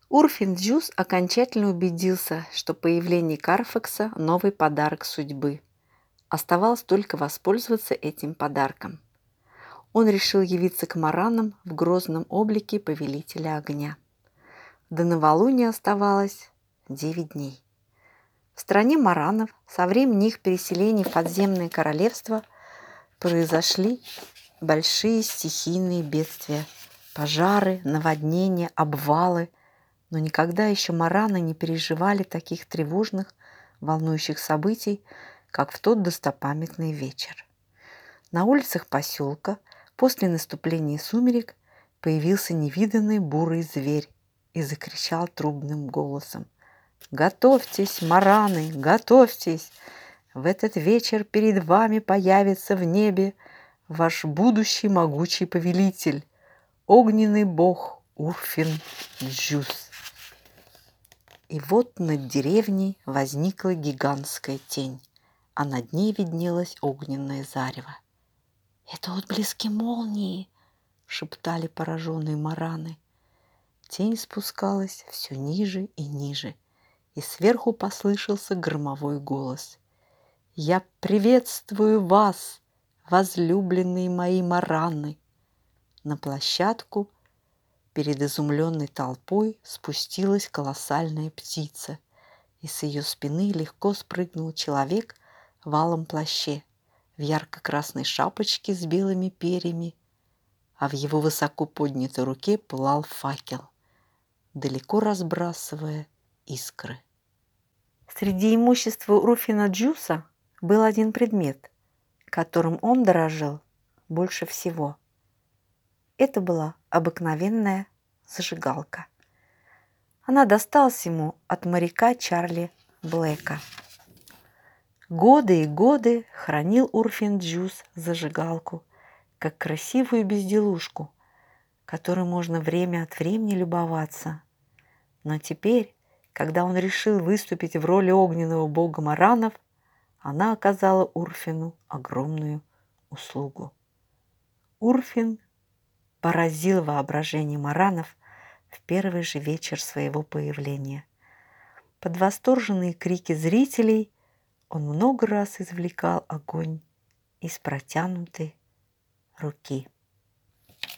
Урфин Джюс окончательно убедился, что появление Карфакса – новый подарок судьбы. Оставалось только воспользоваться этим подарком. Он решил явиться к маранам в грозном облике повелителя огня. До новолуния оставалось 9 дней. В стране маранов со времени их переселения в подземное королевство произошли большие стихийные бедствия, пожары, наводнения, обвалы, но никогда еще мараны не переживали таких тревожных, волнующих событий, как в тот достопамятный вечер. На улицах поселка после наступления сумерек появился невиданный бурый зверь и закричал трубным голосом: «Готовьтесь, мараны, готовьтесь! В этот вечер перед вами появится в небе ваш будущий могучий повелитель, огненный бог Урфин Джюс». И вот над деревней возникла гигантская тень, а над ней виднелось огненное зарево. «Это отблески молнии!» — шептали пораженные мараны. Тень спускалась все ниже и ниже, и сверху послышался громовой голос: «Я приветствую вас, возлюбленные мои мараны!» На площадку перед изумленной толпой спустилась колоссальная птица, и с ее спины легко спрыгнул человек в алом плаще, в ярко-красной шапочке с белыми перьями, а в его высоко поднятой руке пылал факел, далеко разбрасывая искры. Среди имущества Урфина Джюса был один предмет, которым он дорожил больше всего. Это была обыкновенная зажигалка. Она досталась ему от моряка Чарли Блэка. Годы и годы хранил Урфин Джюс зажигалку, как красивую безделушку, которой можно время от времени любоваться. Но теперь, когда он решил выступить в роли огненного бога маранов, она оказала Урфину огромную услугу. Урфин поразил воображение маранов в первый же вечер своего появления. Под восторженные крики зрителей он много раз извлекал огонь из протянутой руки.